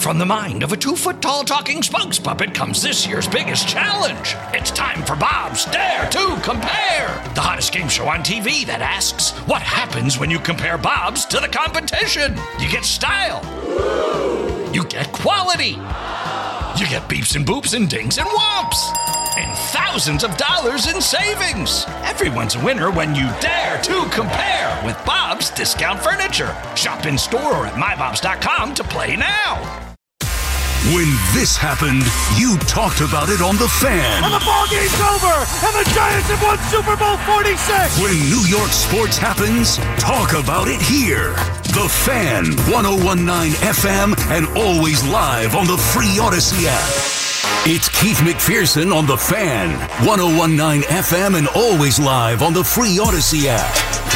from the mind of a 2-foot-tall talking spokes puppet comes this year's biggest challenge. It's time for Bob's Dare to Compare, the hottest game show on TV that asks, what happens when you compare Bobs to the competition? You get style. You get quality. You get beeps and boops and dings and whomps. And thousands of dollars in savings. Everyone's a winner when you dare to compare with Bob's Discount Furniture. Shop in store or at mybobs.com to play now. When this happened, you talked about it on The Fan. And the ball game's over, and the Giants have won Super Bowl 46. When New York sports happens, talk about it here. The Fan, 101.9 FM, and always live on the free Odyssey app. It's Keith McPherson on The Fan, 101.9 FM, and always live on the free Odyssey app.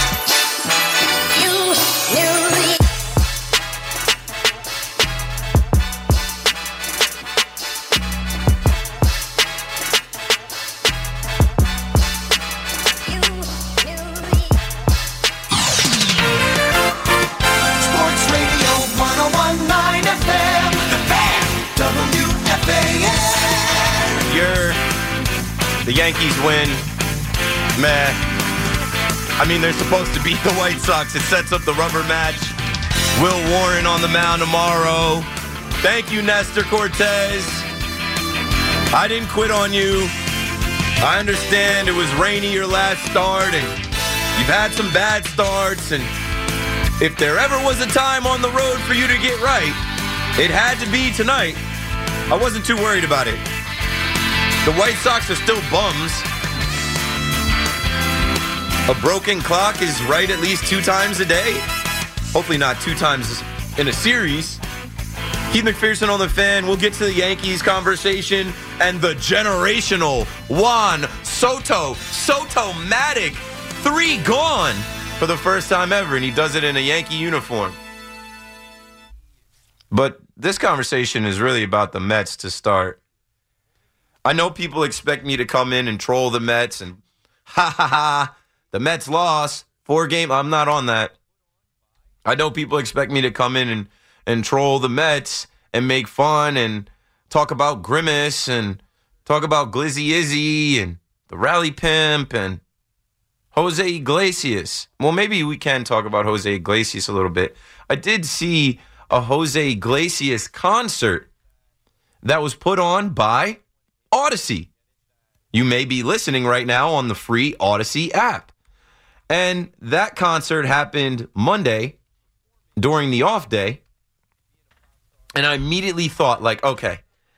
The Yankees win. Meh. I mean, they're supposed to beat the White Sox. It sets up the rubber match. Will Warren on the mound tomorrow. Thank you, Nestor Cortez. I didn't quit on you. I understand it was rainy your last start, and you've had some bad starts, and if there ever was a time on the road for you to get right, it had to be tonight. I wasn't too worried about it. The White Sox are still bums. A broken clock is right at least 2 times a day. Hopefully not 2 times in a series. Keith McPherson on The Fan. We'll get to the Yankees conversation and the generational Juan Soto. Soto-matic. 3 gone for the first time ever, and he does it in a Yankee uniform. But this conversation is really about the Mets to start. I know people expect me to come in and troll the Mets and the Mets lost 4 games. I'm not on that. I know people expect me to come in and troll the Mets and make fun and talk about Grimace and talk about Glizzy Izzy and the Rally Pimp and Jose Iglesias. Well, maybe we can talk about Jose Iglesias a little bit. I did see a Jose Iglesias concert that was put on by Odyssey. You may be listening right now on the free Odyssey app. And that concert happened Monday during the off day. And I immediately thought, like, okay,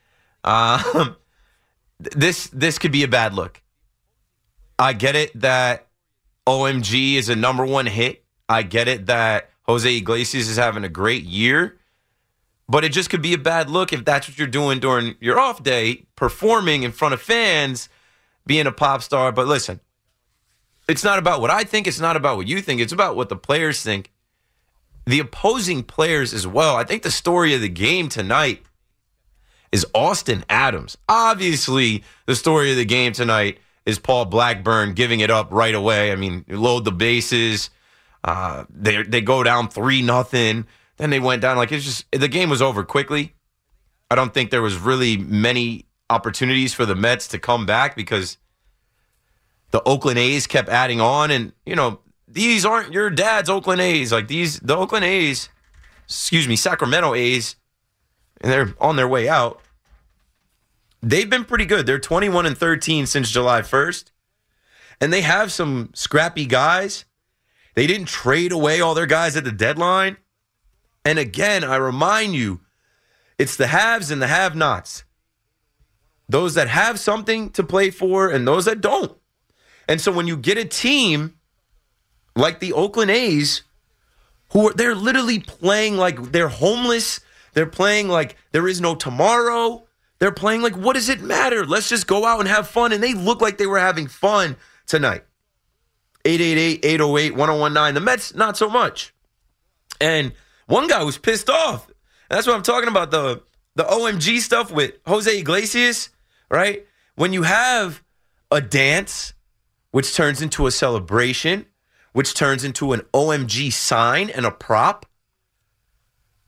this could be a bad look. I get it that OMG is a #1 hit. I get it that Jose Iglesias is having a great year. But it just could be a bad look if that's what you're doing during your off day, performing in front of fans, being a pop star. But listen, it's not about what I think. It's not about what you think. It's about what the players think. The opposing players as well. I think the story of the game tonight is Austin Adams. Obviously, the story of the game tonight is Paul Blackburn giving it up right away. I mean, load the bases. They go down 3-0. Then they went down. Like, it's just, the game was over quickly. I don't think there was really many opportunities for the Mets to come back because the Oakland A's kept adding on. And, you know, these aren't your dad's Oakland A's. Like, the Oakland A's, Sacramento A's, and they're on their way out. They've been pretty good. They're 21-13 since July 1st. And they have some scrappy guys. They didn't trade away all their guys at the deadline. And again, I remind you, it's the haves and the have-nots. Those that have something to play for and those that don't. And so when you get a team like the Oakland A's, they're literally playing like they're homeless. They're playing like there is no tomorrow. They're playing like, what does it matter? Let's just go out and have fun. And they look like they were having fun tonight. 888-808-1019. The Mets, not so much. And one guy was pissed off. That's what I'm talking about, the OMG stuff with Jose Iglesias, right? When you have a dance, which turns into a celebration, which turns into an OMG sign and a prop,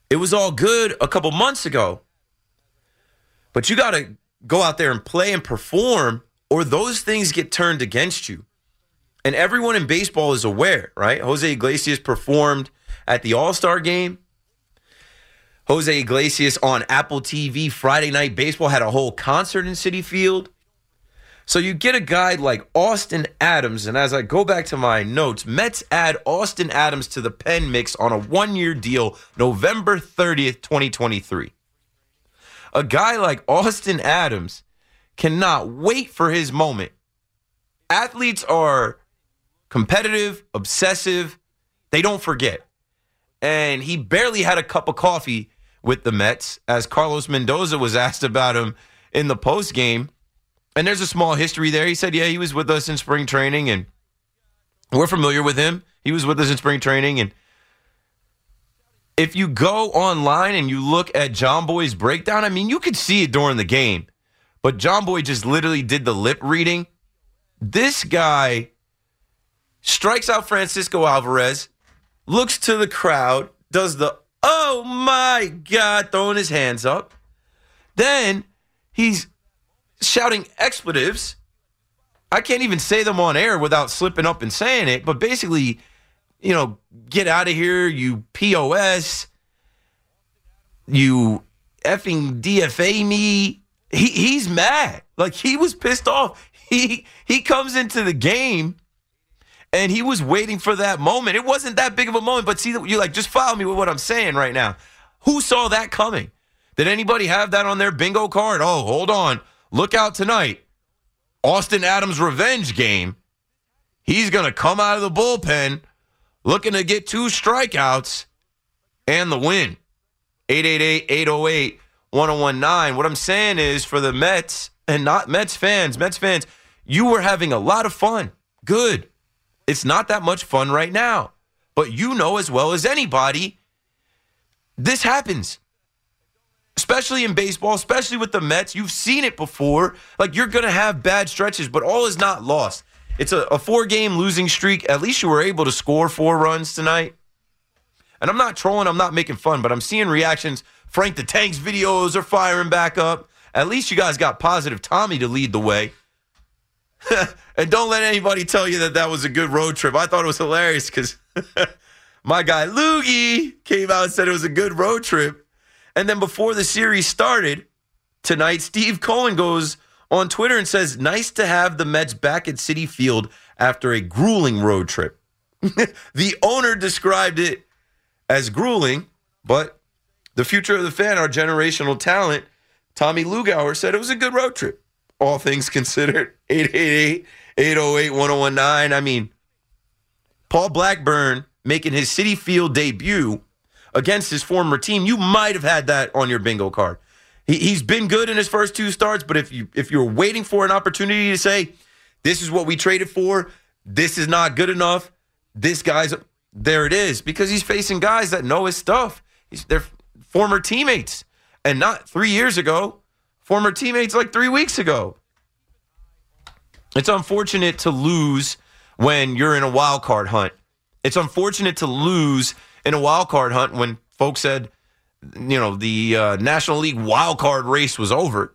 It was all good a couple months ago. But you got to go out there and play and perform, or those things get turned against you. And everyone in baseball is aware, right? Jose Iglesias performed at the All-Star game. Jose Iglesias on Apple TV Friday Night Baseball had a whole concert in Citi Field. So you get a guy like Austin Adams, and as I go back to my notes, Mets add Austin Adams to the pen mix on a one-year deal November 30th, 2023. A guy like Austin Adams cannot wait for his moment. Athletes are competitive, obsessive. They don't forget. And he barely had a cup of coffee with the Mets, as Carlos Mendoza was asked about him in the postgame. And there's a small history there. He said, yeah, he was with us in spring training, and we're familiar with him. He was with us in spring training. And if you go online and you look at John Boy's breakdown, I mean, you could see it during the game. But John Boy just literally did the lip reading. This guy strikes out Francisco Alvarez, looks to the crowd, does the, oh my God, throwing his hands up. Then he's shouting expletives. I can't even say them on air without slipping up and saying it, but basically, you know, get out of here, you POS, you effing DFA me. He's mad. Like, he was pissed off. He comes into the game and he was waiting for that moment. It wasn't that big of a moment, but see, you're like, just follow me with what I'm saying right now. Who saw that coming? Did anybody have that on their bingo card? Oh, hold on. Look out tonight. Austin Adams' revenge game. He's going to come out of the bullpen looking to get 2 strikeouts and the win. 888-808-1019. What I'm saying is, for the Mets, and not Mets fans, you were having a lot of fun. Good. It's not that much fun right now. But you know as well as anybody, this happens. Especially in baseball, especially with the Mets. You've seen it before. Like, you're going to have bad stretches, but all is not lost. It's a 4-game losing streak. At least you were able to score 4 runs tonight. And I'm not trolling, I'm not making fun, but I'm seeing reactions. Frank the Tank's videos are firing back up. At least you guys got Positive Tommy to lead the way. And don't let anybody tell you that that was a good road trip. I thought it was hilarious because my guy Loogie came out and said it was a good road trip. And then before the series started tonight, Steve Cohen goes on Twitter and says, nice to have the Mets back at Citi Field after a grueling road trip. The owner described it as grueling, but the future of the fan, our generational talent, Tommy Lugauer, said it was a good road trip. All things considered. 888-808-1019. I mean, Paul Blackburn making his Citi Field debut against his former team. You might have had that on your bingo card. He's been good in his first 2 starts, but if you're waiting for an opportunity to say, this is what we traded for, this is not good enough, this guy's, there it is, because he's facing guys that know his stuff. They're former teammates, and not 3 years ago, former teammates like 3 weeks ago. It's unfortunate to lose when you're in a wild card hunt. It's unfortunate to lose in a wild card hunt when folks said, you know, the National League wild card race was over.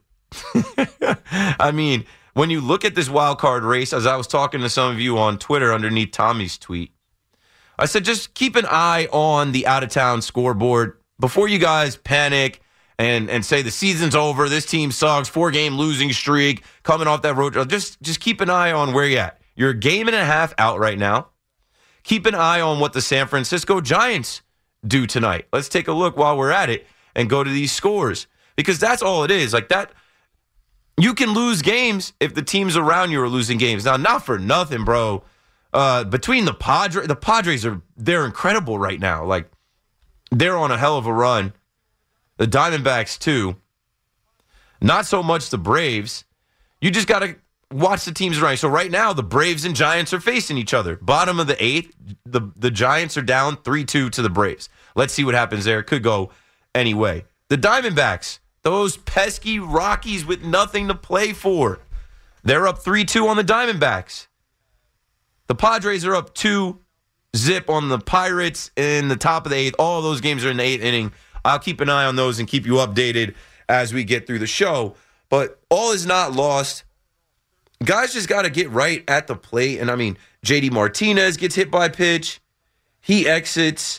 I mean, when you look at this wild card race, as I was talking to some of you on Twitter underneath Tommy's tweet, I said, just keep an eye on the out-of-town scoreboard before you guys panic and say the season's over, this team sucks, 4-game losing streak, coming off that road trip. Just keep an eye on where you're at. You're a game and a half out right now. Keep an eye on what the San Francisco Giants do tonight. Let's take a look while we're at it and go to these scores, because that's all it is. Like that, you can lose games if the teams around you are losing games. Now, not for nothing, bro. Between the Padres they're incredible right now. Like, they're on a hell of a run. The Diamondbacks too. Not so much the Braves. You just got to watch the teams around. So right now, the Braves and Giants are facing each other. Bottom of the 8th, the Giants are down 3-2 to the Braves. Let's see what happens there. It could go any way. The Diamondbacks, those pesky Rockies with nothing to play for, they're up 3-2 on the Diamondbacks. The Padres are up 2-0 on the Pirates in the top of the 8th. All of those games are in the 8th inning. I'll keep an eye on those and keep you updated as we get through the show. But all is not lost. Guys just got to get right at the plate. And, I mean, JD Martinez gets hit by a pitch. He exits.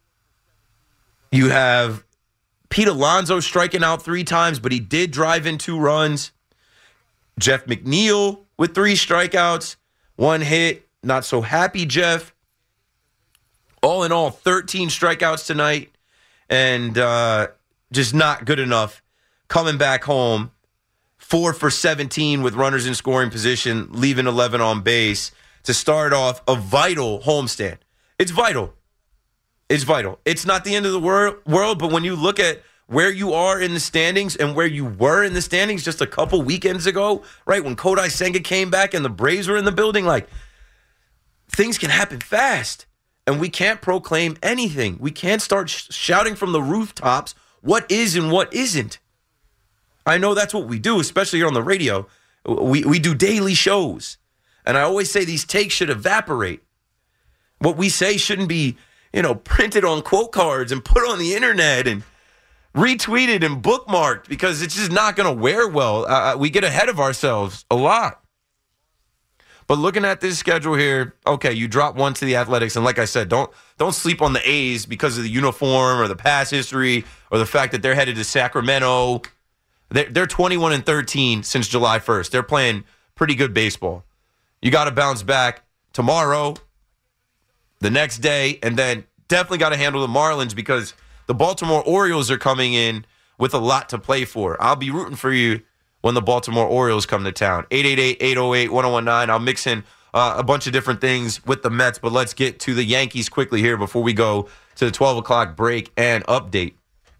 You have Pete Alonso striking out 3 times, but he did drive in 2 runs. Jeff McNeil with 3 strikeouts, 1 hit. Not so happy, Jeff. All in all, 13 strikeouts tonight. And just not good enough. Coming back home, 4 for 17 with runners in scoring position, leaving 11 on base to start off a vital homestand. It's vital. It's vital. It's not the end of the world, but when you look at where you are in the standings and where you were in the standings just a couple weekends ago, right, when Kodai Senga came back and the Braves were in the building, like, things can happen fast. And we can't proclaim anything. We can't start shouting from the rooftops what is and what isn't. I know that's what we do, especially here on the radio. We do daily shows. And I always say these takes should evaporate. What we say shouldn't be, printed on quote cards and put on the internet and retweeted and bookmarked because it's just not going to wear well. We get ahead of ourselves a lot. But looking at this schedule here, okay, you drop 1 to the Athletics, and like I said, don't sleep on the A's because of the uniform or the past history or the fact that they're headed to Sacramento. They're 21-13 since July 1st. They're playing pretty good baseball. You got to bounce back tomorrow, the next day, and then definitely got to handle the Marlins because the Baltimore Orioles are coming in with a lot to play for. I'll be rooting for you when the Baltimore Orioles come to town. 888-808-1019. I'll mix in a bunch of different things with the Mets, but let's get to the Yankees quickly here before we go to the 12 o'clock break and update.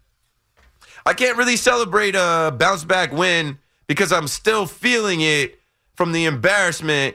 I can't really celebrate a bounce-back win because I'm still feeling it from the embarrassment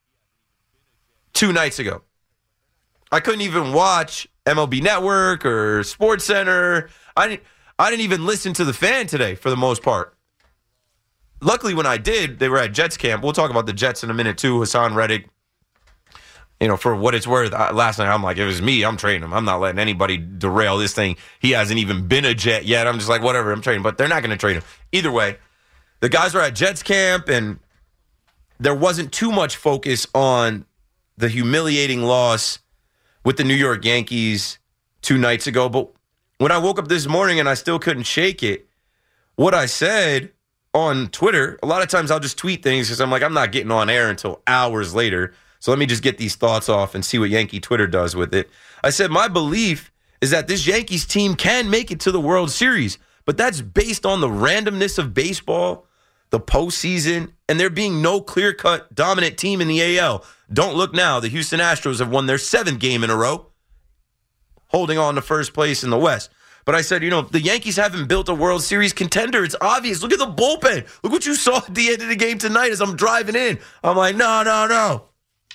2 nights ago. I couldn't even watch MLB Network or SportsCenter. I didn't even listen to the Fan today for the most part. Luckily, when I did, they were at Jets camp. We'll talk about the Jets in a minute, too. Hassan Reddick, for what it's worth, last night, I'm like, it was me. I'm trading him. I'm not letting anybody derail this thing. He hasn't even been a Jet yet. I'm just like, whatever, I'm trading him. But they're not going to trade him. Either way, the guys were at Jets camp, and there wasn't too much focus on the humiliating loss with the New York Yankees 2 nights ago. But when I woke up this morning and I still couldn't shake it, what I said on Twitter, a lot of times I'll just tweet things because I'm like, I'm not getting on air until hours later. So let me just get these thoughts off and see what Yankee Twitter does with it. I said, my belief is that this Yankees team can make it to the World Series, but that's based on the randomness of baseball, the postseason, and there being no clear-cut dominant team in the AL. Don't look now. The Houston Astros have won their 7th game in a row, holding on to first place in the West. But I said, the Yankees haven't built a World Series contender. It's obvious. Look at the bullpen. Look what you saw at the end of the game tonight as I'm driving in. I'm like, no.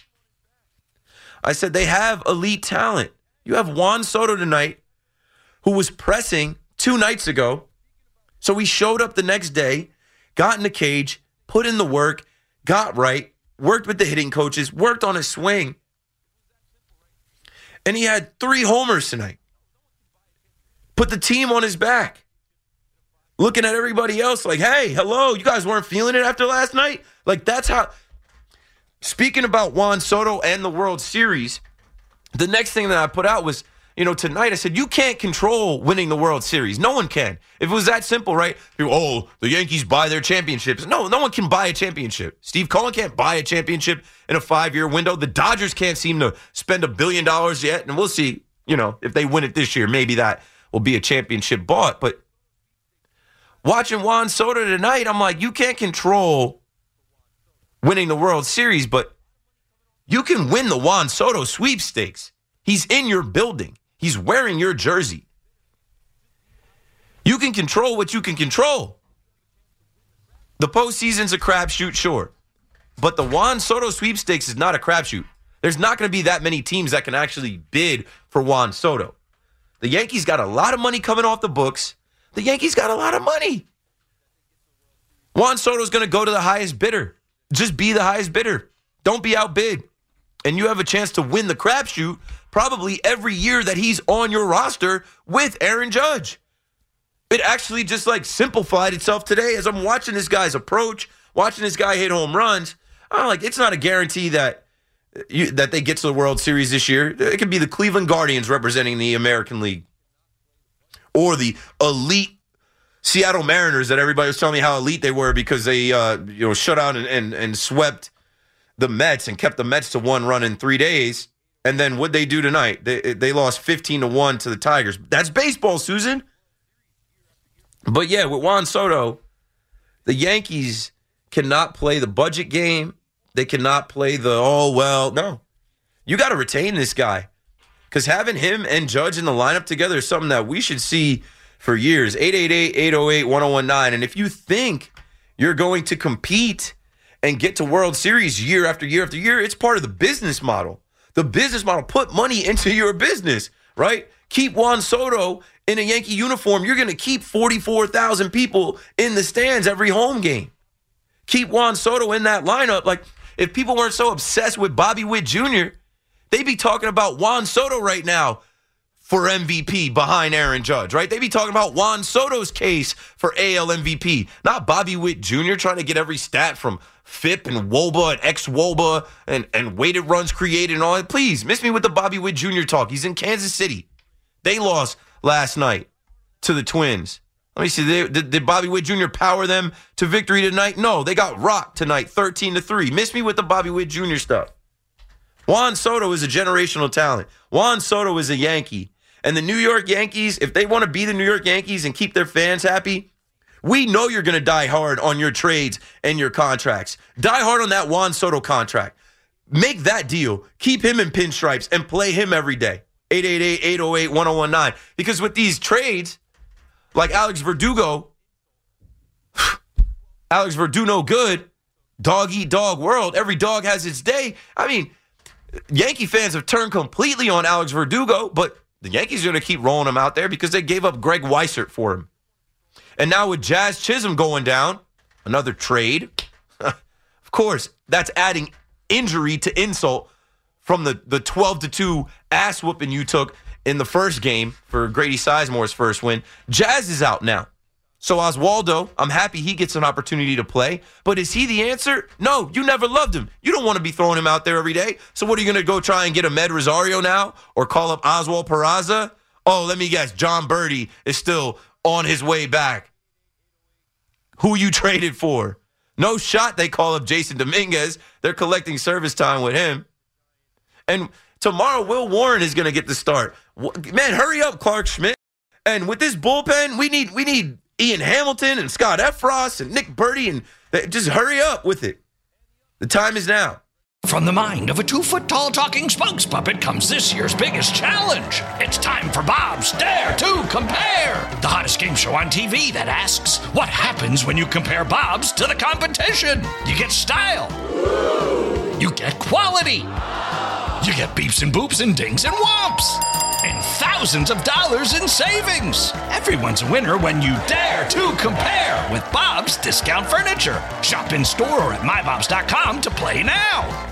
I said, they have elite talent. You have Juan Soto tonight, who was pressing 2 nights ago. So he showed up the next day, got in the cage, put in the work, got right, worked with the hitting coaches, worked on his swing. And he had 3 homers tonight. Put the team on his back. Looking at everybody else like, hey, hello, you guys weren't feeling it after last night? Like, that's how. Speaking about Juan Soto and the World Series, the next thing that I put out was, tonight I said, you can't control winning the World Series. No one can. If it was that simple, right? The Yankees buy their championships. No one can buy a championship. Steve Cohen can't buy a championship in a 5-year window. The Dodgers can't seem to spend $1 billion yet. And we'll see, if they win it this year, maybe that will be a championship bought. But watching Juan Soto tonight, I'm like, you can't control winning the World Series, but you can win the Juan Soto sweepstakes. He's in your building. He's wearing your jersey. You can control what you can control. The postseason's a crapshoot, sure. But the Juan Soto sweepstakes is not a crapshoot. There's not going to be that many teams that can actually bid for Juan Soto. The Yankees got a lot of money coming off the books. The Yankees got a lot of money. Juan Soto's going to go to the highest bidder. Just be the highest bidder. Don't be outbid. And you have a chance to win the crapshoot probably every year that he's on your roster with Aaron Judge. It actually just like simplified itself today as I'm watching this guy's approach, watching this guy hit home runs. I'm like, it's not a guarantee that they get to the World Series this year. It could be the Cleveland Guardians representing the American League, or the elite Seattle Mariners that everybody was telling me how elite they were because they shut out and swept the Mets and kept the Mets to 1 run in 3 days. And then what'd they do tonight? They lost 15-1 to the Tigers. That's baseball, Susan. But yeah, with Juan Soto, the Yankees cannot play the budget game. They cannot play no. You got to retain this guy. Because having him and Judge in the lineup together is something that we should see for years. 888-808-1019. And if you think you're going to compete and get to World Series year after year after year, it's part of the business model. The business model, put money into your business, right? Keep Juan Soto in a Yankee uniform. You're going to keep 44,000 people in the stands every home game. Keep Juan Soto in that lineup. Like, if people weren't so obsessed with Bobby Witt Jr., they'd be talking about Juan Soto right now for MVP behind Aaron Judge, right? They'd be talking about Juan Soto's case for AL MVP, not Bobby Witt Jr. trying to get every stat from FIP and WOBA and ex-WOBA and weighted runs created and all that. Please, miss me with the Bobby Witt Jr. talk. He's in Kansas City. They lost last night to the Twins. Let me see. Did Bobby Witt Jr. power them to victory tonight? No, they got rocked tonight, 13-3. Miss me with the Bobby Witt Jr. stuff. Juan Soto is a generational talent. Juan Soto is a Yankee. And the New York Yankees, if they want to be the New York Yankees and keep their fans happy, we know you're going to die hard on your trades and your contracts. Die hard on that Juan Soto contract. Make that deal. Keep him in pinstripes and play him every day. 888-808-1019. Because with these trades, like Alex Verdugo good, dog eat dog world. Every dog has its day. I mean, Yankee fans have turned completely on Alex Verdugo, but the Yankees are going to keep rolling him out there because they gave up Greg Weissert for him. And now with Jazz Chisholm going down, another trade. Of course, that's adding injury to insult from the 12-2 ass whooping you took in the first game for Grady Sizemore's first win. Jazz is out now. So Oswaldo, I'm happy he gets an opportunity to play. But is he the answer? No, you never loved him. You don't want to be throwing him out there every day. So what are you going to go try and get Ahmed Rosario now? Or call up Oswald Peraza? Oh, let me guess. John Birdie is still on his way back. Who you traded for? No shot they call up Jason Dominguez. They're collecting service time with him. And tomorrow, Will Warren is going to get the start. Man, hurry up, Clark Schmidt. And with this bullpen, we need Ian Hamilton and Scott Effross and Nick Birdie, and just hurry up with it. The time is now. From the mind of a 2-foot-tall talking spokes puppet comes this year's biggest challenge. It's time for Bob's Dare to Compare, the hottest game show on TV that asks, what happens when you compare Bob's to the competition? You get style. You get quality. You get beeps and boops and dings and whomps. And thousands of dollars in savings. Everyone's a winner when you dare to compare with Bob's Discount Furniture. Shop in store or at mybobs.com to play now.